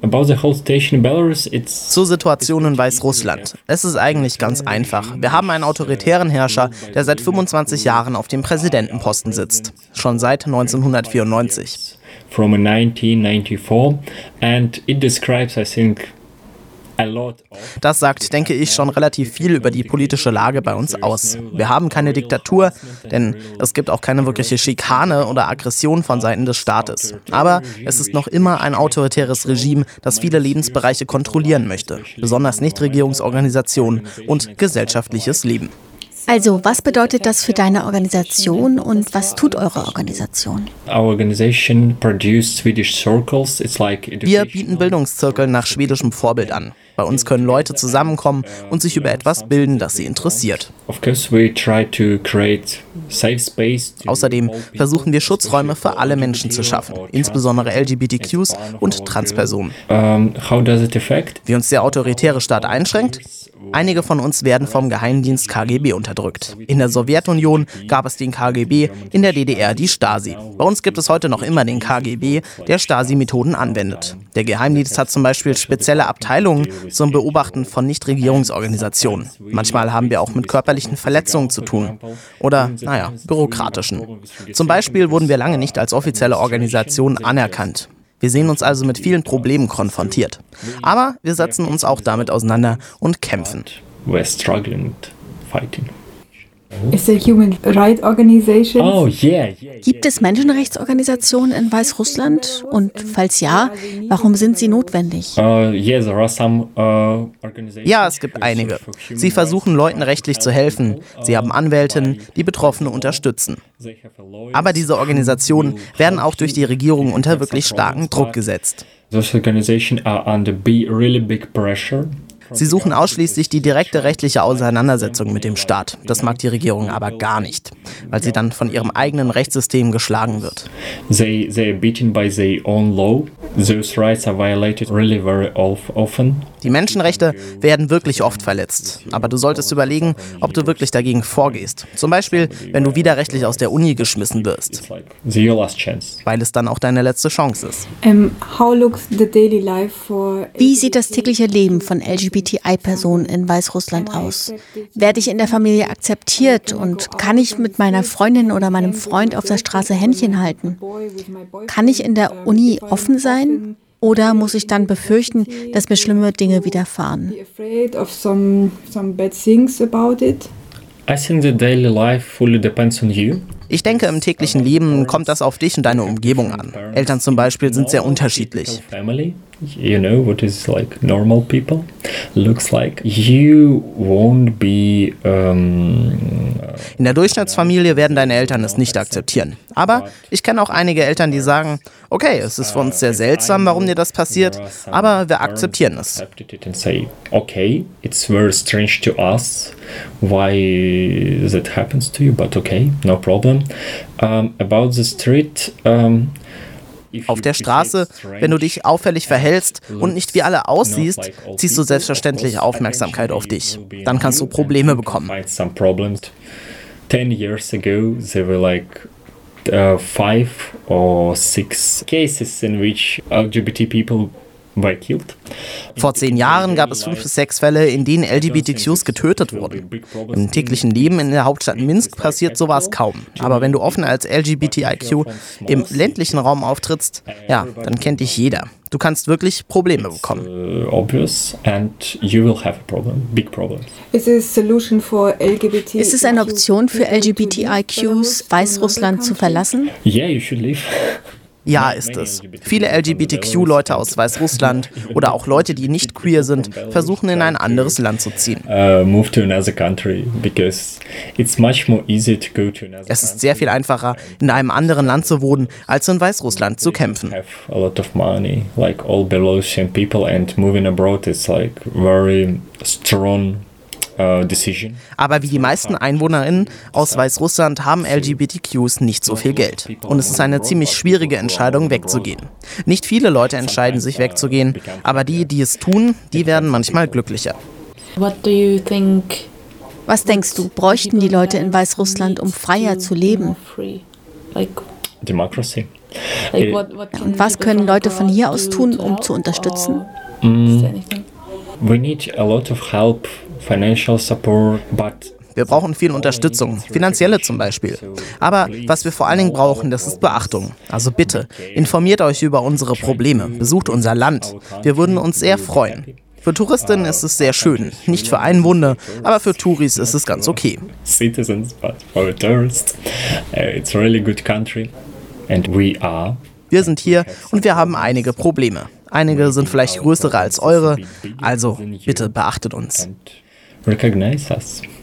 Zur Situation in Weißrussland. Es ist eigentlich ganz einfach. Wir haben einen autoritären Herrscher, der seit 25 Jahren auf dem Präsidentenposten sitzt. Schon seit 1994. From 1994 and it describes, I think, das sagt, denke ich, schon relativ viel über die politische Lage bei uns aus. Wir haben keine Diktatur, denn es gibt auch keine wirkliche Schikane oder Aggression von Seiten des Staates. Aber es ist noch immer ein autoritäres Regime, das viele Lebensbereiche kontrollieren möchte, besonders Nichtregierungsorganisationen und gesellschaftliches Leben. Also, was bedeutet das für deine Organisation und was tut eure Organisation? Wir bieten Bildungszirkel nach schwedischem Vorbild an. Bei uns können Leute zusammenkommen und sich über etwas bilden, das sie interessiert. Außerdem versuchen wir Schutzräume für alle Menschen zu schaffen, insbesondere LGBTQs und Transpersonen. Wie uns der autoritäre Staat einschränkt? Einige von uns werden vom Geheimdienst KGB unterdrückt. In der Sowjetunion gab es den KGB, in der DDR die Stasi. Bei uns gibt es heute noch immer den KGB, der Stasi-Methoden anwendet. Der Geheimdienst hat zum Beispiel spezielle Abteilungen zum Beobachten von Nichtregierungsorganisationen. Manchmal haben wir auch mit körperlichen Verletzungen zu tun. Oder, bürokratischen. Zum Beispiel wurden wir lange nicht als offizielle Organisation anerkannt. Wir sehen uns also mit vielen Problemen konfrontiert. Aber wir setzen uns auch damit auseinander und kämpfen. Is a human rights organization? Oh, yeah. Gibt es Menschenrechtsorganisationen in Weißrussland? Und falls ja, warum sind sie notwendig? Ja, es gibt einige. Sie versuchen, Leuten rechtlich zu helfen. Sie haben Anwältinnen, die Betroffene unterstützen. Aber diese Organisationen werden auch durch die Regierung unter wirklich starken Druck gesetzt. Sie suchen ausschließlich die direkte rechtliche Auseinandersetzung mit dem Staat. Das mag die Regierung aber gar nicht, weil sie dann von ihrem eigenen Rechtssystem geschlagen wird. They are beaten by their own law. Those rights are violated really very often. Die Menschenrechte werden wirklich oft verletzt. Aber du solltest überlegen, ob du wirklich dagegen vorgehst. Zum Beispiel, wenn du widerrechtlich aus der Uni geschmissen wirst. Weil es dann auch deine letzte Chance ist. Wie sieht das tägliche Leben von LGBTI-Personen in Weißrussland aus? Werde ich in der Familie akzeptiert und kann ich mit meiner Freundin oder meinem Freund auf der Straße Händchen halten? Kann ich in der Uni offen sein? Oder muss ich dann befürchten, dass mir schlimme Dinge widerfahren? I think the daily life fully depends on you. Ich denke, im täglichen Leben kommt das auf dich und deine Umgebung an. Eltern zum Beispiel sind sehr unterschiedlich. You know what is like normal people looks like. You won't be. In der Durchschnittsfamilie werden deine Eltern es nicht akzeptieren. Aber ich kenne auch einige Eltern, die sagen, okay, es ist für uns sehr seltsam, warum dir das passiert, aber wir akzeptieren es. Okay, it's very strange to us why that happens to you, but okay, no problem. About the street. Auf der Straße, wenn du dich auffällig verhältst und nicht wie alle aussiehst, ziehst du selbstverständlich Aufmerksamkeit auf dich. Dann kannst du Probleme bekommen. 10 years ago, there were like 5 or 6 cases in which LGBT people were killed. Vor 10 Jahren gab es 5 bis 6 Fälle, in denen LGBTQs getötet wurden. Im täglichen Leben in der Hauptstadt Minsk passiert sowas kaum. Aber wenn du offen als LGBTIQ im ländlichen Raum auftrittst, ja, dann kennt dich jeder. Du kannst wirklich Probleme bekommen. Obvious and you will have a problem, big problems. Ist es eine Option für LGBTIQs, Weißrussland zu verlassen? Yeah, you should leave. Ja, ist es. Viele LGBTQ-Leute aus Weißrussland oder auch Leute, die nicht queer sind, versuchen in ein anderes Land zu ziehen. Move to another country because it's much more easy to go to another. Es ist sehr viel einfacher, in einem anderen Land zu wohnen, als in Weißrussland zu kämpfen. Have a lot of money, like all Belarusian people, and moving abroad is like very strong. Decision. Aber wie die meisten EinwohnerInnen aus Weißrussland haben LGBTQs nicht so viel Geld. Und es ist eine ziemlich schwierige Entscheidung, wegzugehen. Nicht viele Leute entscheiden sich wegzugehen, aber die, die es tun, die werden manchmal glücklicher. Was denkst du, bräuchten die Leute in Weißrussland, um freier zu leben? Democracy. Und was können Leute von hier aus tun, um zu unterstützen? We need a lot of help, financial support, but wir brauchen viel Unterstützung, finanzielle zum Beispiel. Aber was wir vor allen Dingen brauchen, das ist Beachtung. Also bitte, informiert euch über unsere Probleme, besucht unser Land. Wir würden uns sehr freuen. Für Touristinnen ist es sehr schön, nicht für Einwohner, aber für Touris ist es ganz okay. Citizens, but for tourists, it's a really good country, and we are. Wir sind hier und wir haben einige Probleme. Einige sind vielleicht größere als eure, also bitte beachtet uns. Recognize us.